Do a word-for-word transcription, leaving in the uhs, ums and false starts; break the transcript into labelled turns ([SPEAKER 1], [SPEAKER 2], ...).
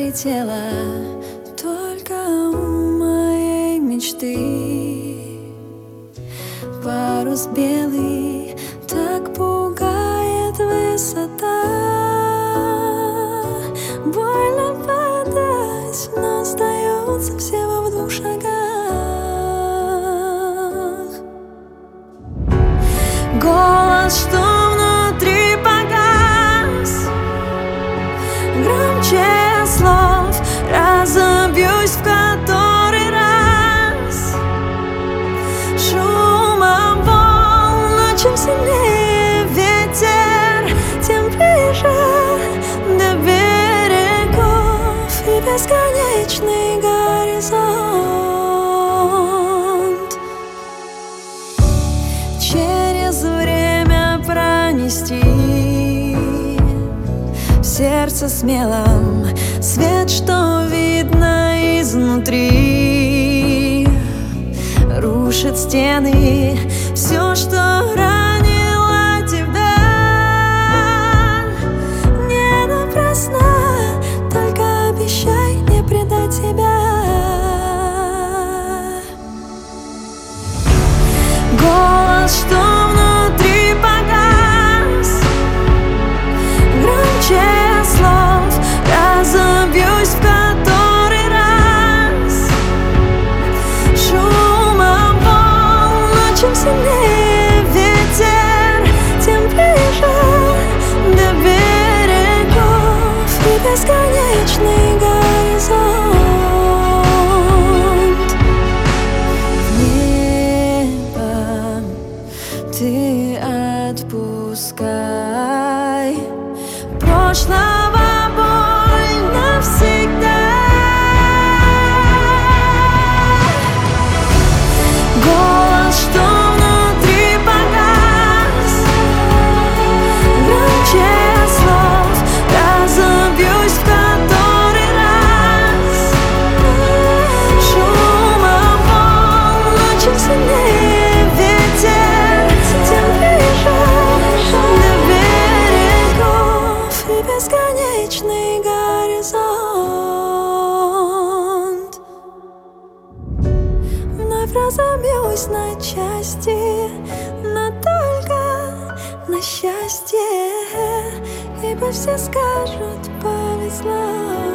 [SPEAKER 1] летела только у моей мечты. Парус белый так пугает высота. Больно падать, но остается всего в двух шагах. Голос, что внутри погас, громче слов, разобьюсь в который раз. Шумом волн, чем сильнее ветер, тем ближе до берегов и бесконечный горизонт. Через время пронести в сердце смелом свет, что видно изнутри, рушит стены все, что ранило тебя. Не напрасно, только обещай не предать себя. Голос, что внутри погас, громче слов, разобьюсь в который раз. Шумом волн, чем сильнее ветер, тем ближе до берегов и бесконечный горизонт. В небо ты отпускай прошлого боль навсегда. Голос, что внутри погас, громче слов, разобьюсь в который раз. Шумом волн, чем сильнее ветер, тем ближе до берегов и бесконечный горизонт. Вновь разобьюсь на части, но только на счастье, ибо все скажут повезло.